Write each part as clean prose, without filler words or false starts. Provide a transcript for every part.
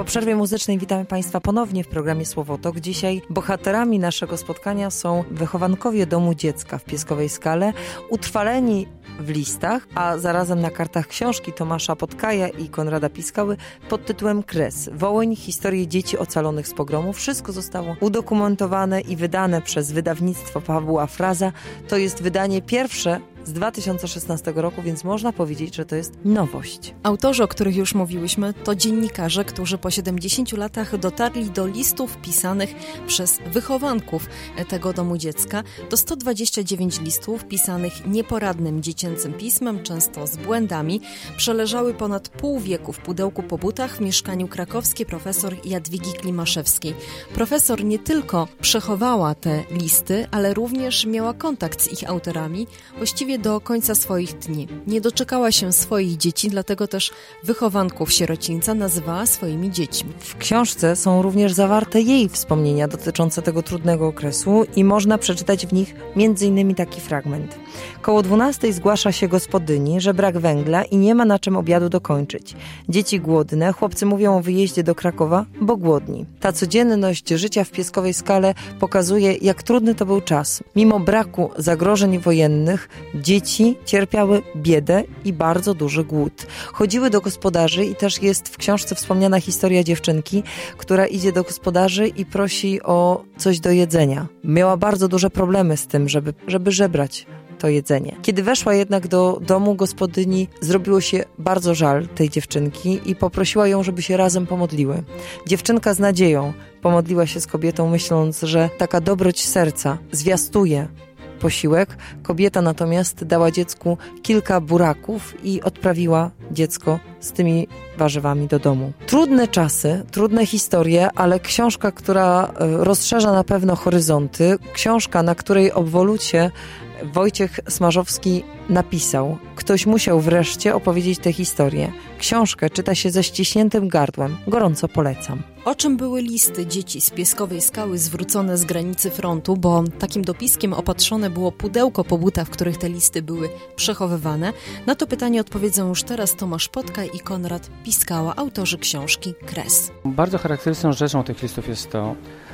przerwie muzycznej witamy Państwa ponownie w programie Słowotok. Dzisiaj bohaterami naszego spotkania są wychowankowie Domu Dziecka w Pieskowej Skale, utrwaleni w listach, a zarazem na kartach książki Tomasza Podkaja i Konrada Piskały pod tytułem Kres. Wołyń, historie dzieci ocalonych z pogromu. Wszystko zostało udokumentowane i wydane przez wydawnictwo Pawła Fraza. To jest wydanie pierwsze z 2016 roku, więc można powiedzieć, że to jest nowość. Autorzy, o których już mówiłyśmy, to dziennikarze, którzy po 70 latach dotarli do listów pisanych przez wychowanków tego Domu Dziecka. To 129 listów pisanych nieporadnym dziecięcym pismem, często z błędami. Przeleżały ponad pół wieku w pudełku po butach w mieszkaniu krakowskiej profesor Jadwigi Klimaszewskiej. Profesor nie tylko przechowała te listy, ale również miała kontakt z ich autorami, właściwie do końca swoich dni. Nie doczekała się swoich dzieci, dlatego też wychowanków sierocińca nazywała swoimi dziećmi. W książce są również zawarte jej wspomnienia dotyczące tego trudnego okresu i można przeczytać w nich m.in. taki fragment. Koło 12 zgłasza się gospodyni, że brak węgla i nie ma na czym obiadu dokończyć. Dzieci głodne, chłopcy mówią o wyjeździe do Krakowa, bo głodni. Ta codzienność życia w Pieskowej Skale pokazuje, jak trudny to był czas. Mimo braku zagrożeń wojennych, dzieci cierpiały biedę i bardzo duży głód. Chodziły do gospodarzy i też jest w książce wspomniana historia dziewczynki, która idzie do gospodarzy i prosi o coś do jedzenia. Miała bardzo duże problemy z tym, żeby żebrać to jedzenie. Kiedy weszła jednak do domu gospodyni, zrobiło się bardzo żal tej dziewczynki i poprosiła ją, żeby się razem pomodliły. Dziewczynka z nadzieją pomodliła się z kobietą, myśląc, że taka dobroć serca zwiastuje posiłek. Kobieta natomiast dała dziecku kilka buraków i odprawiła dziecko z tymi warzywami do domu. Trudne czasy, trudne historie, ale książka, która rozszerza na pewno horyzonty. Książka, na której obwolucie Wojciech Smarzowski napisał: ktoś musiał wreszcie opowiedzieć tę historię. Książkę czyta się ze ściśniętym gardłem. Gorąco polecam. O czym były listy dzieci z Pieskowej Skały zwrócone z granicy frontu, bo takim dopiskiem opatrzone było pudełko po butach, w których te listy były przechowywane? Na to pytanie odpowiedzą już teraz Tomasz Podkaj i Konrad Piskała, autorzy książki Kres. Bardzo charakterystyczną rzeczą tych listów jest to,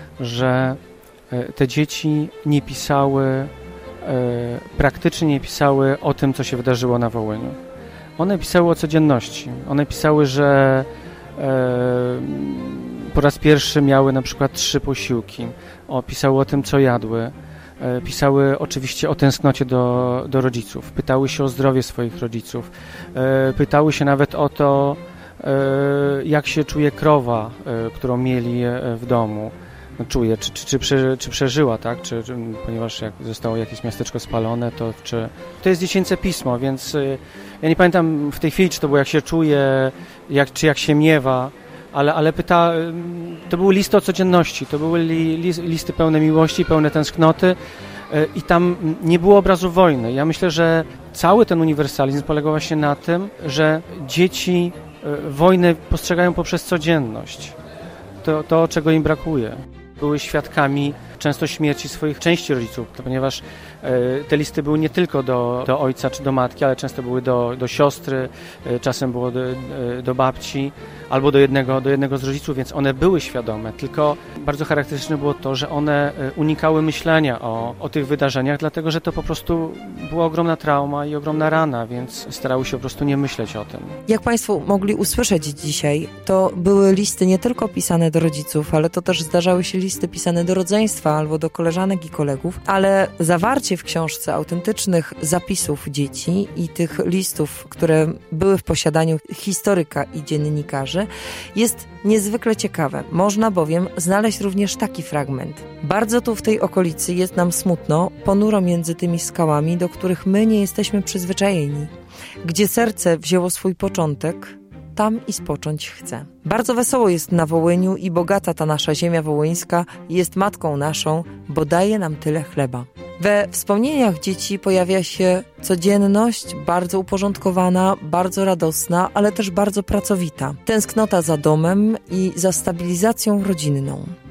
że te dzieci nie pisały, praktycznie nie pisały o tym, co się wydarzyło na Wołyniu. One pisały o codzienności. One pisały, że po raz pierwszy miały na przykład 3 posiłki. Pisały o tym, co jadły. Pisały oczywiście o tęsknocie do rodziców. Pytały się o zdrowie swoich rodziców. Pytały się nawet o to, jak się czuje krowa, którą mieli w domu. Czuje, czy przeżyła, tak? Ponieważ jak zostało jakieś miasteczko spalone, to jest dziecięce pismo, więc ja nie pamiętam w tej chwili, czy to było jak się czuje, czy jak się miewa, ale to były listy o codzienności, to były listy pełne miłości, pełne tęsknoty i tam nie było obrazu wojny. Ja myślę, że cały ten uniwersalizm polegał właśnie na tym, że dzieci wojnę postrzegają poprzez codzienność. To, czego im brakuje. Były świadkami często śmierci swoich części rodziców, ponieważ te listy były nie tylko do ojca czy do matki, ale często były do siostry, czasem było do babci albo do jednego z rodziców, więc one były świadome. Tylko bardzo charakterystyczne było to, że one unikały myślenia o tych wydarzeniach, dlatego że to po prostu była ogromna trauma i ogromna rana, więc starały się po prostu nie myśleć o tym. Jak Państwo mogli usłyszeć dzisiaj, to były listy nie tylko pisane do rodziców, ale to też zdarzały się listy pisane do rodzeństwa albo do koleżanek i kolegów, ale zawarcie w książce autentycznych zapisów dzieci i tych listów, które były w posiadaniu historyka i dziennikarzy, jest niezwykle ciekawe. Można bowiem znaleźć również taki fragment. Bardzo tu w tej okolicy jest nam smutno, ponuro między tymi skałami, do których my nie jesteśmy przyzwyczajeni. Gdzie serce wzięło swój początek, tam i spocząć chce. Bardzo wesoło jest na Wołyniu i bogata ta nasza ziemia wołyńska jest matką naszą, bo daje nam tyle chleba. We wspomnieniach dzieci pojawia się codzienność, bardzo uporządkowana, bardzo radosna, ale też bardzo pracowita. Tęsknota za domem i za stabilizacją rodzinną.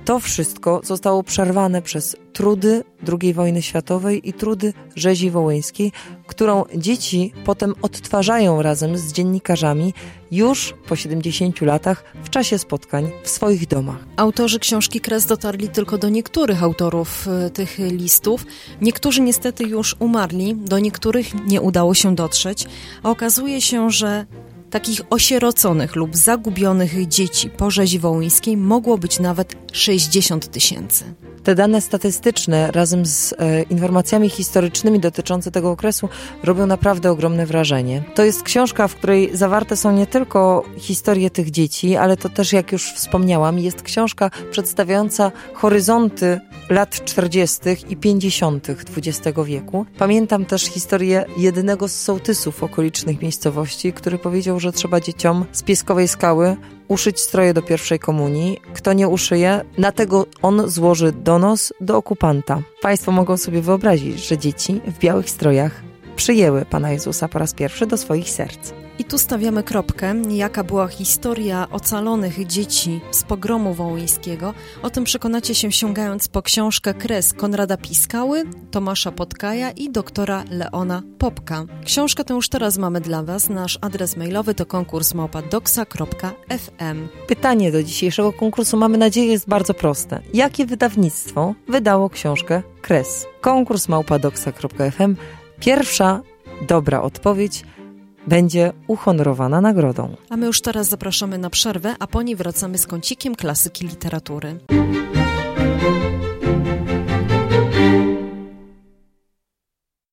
To wszystko zostało przerwane przez trudy II wojny światowej i trudy rzezi wołyńskiej, którą dzieci potem odtwarzają razem z dziennikarzami już po 70 latach w czasie spotkań w swoich domach. Autorzy książki Kres dotarli tylko do niektórych autorów tych listów. Niektórzy niestety już umarli, do niektórych nie udało się dotrzeć. A okazuje się, że takich osieroconych lub zagubionych dzieci po rzezi wołyńskiej mogło być nawet 60 000. Te dane statystyczne razem z informacjami historycznymi dotyczące tego okresu robią naprawdę ogromne wrażenie. To jest książka, w której zawarte są nie tylko historie tych dzieci, ale to też, jak już wspomniałam, jest książka przedstawiająca horyzonty lat 40. i 50. XX wieku. Pamiętam też historię jednego z sołtysów okolicznych miejscowości, który powiedział, że trzeba dzieciom z Pieskowej Skały uszyć stroje do pierwszej komunii. Kto nie uszyje, na tego on złoży donos do okupanta. Państwo mogą sobie wyobrazić, że dzieci w białych strojach przyjęły Pana Jezusa po raz pierwszy do swoich serc. I tu stawiamy kropkę. Jaka była historia ocalonych dzieci z pogromu wołyńskiego? O tym przekonacie się sięgając po książkę Kres Konrada Piskały, Tomasza Podkaja i doktora Leona Popka. Książkę tę już teraz mamy dla Was. Nasz adres mailowy to konkurs@doxa.fm. Pytanie do dzisiejszego konkursu, mamy nadzieję, jest bardzo proste. Jakie wydawnictwo wydało książkę Kres? konkurs@doxa.fm. Pierwsza dobra odpowiedź będzie uhonorowana nagrodą. A my już teraz zapraszamy na przerwę, a po niej wracamy z kącikiem klasyki literatury.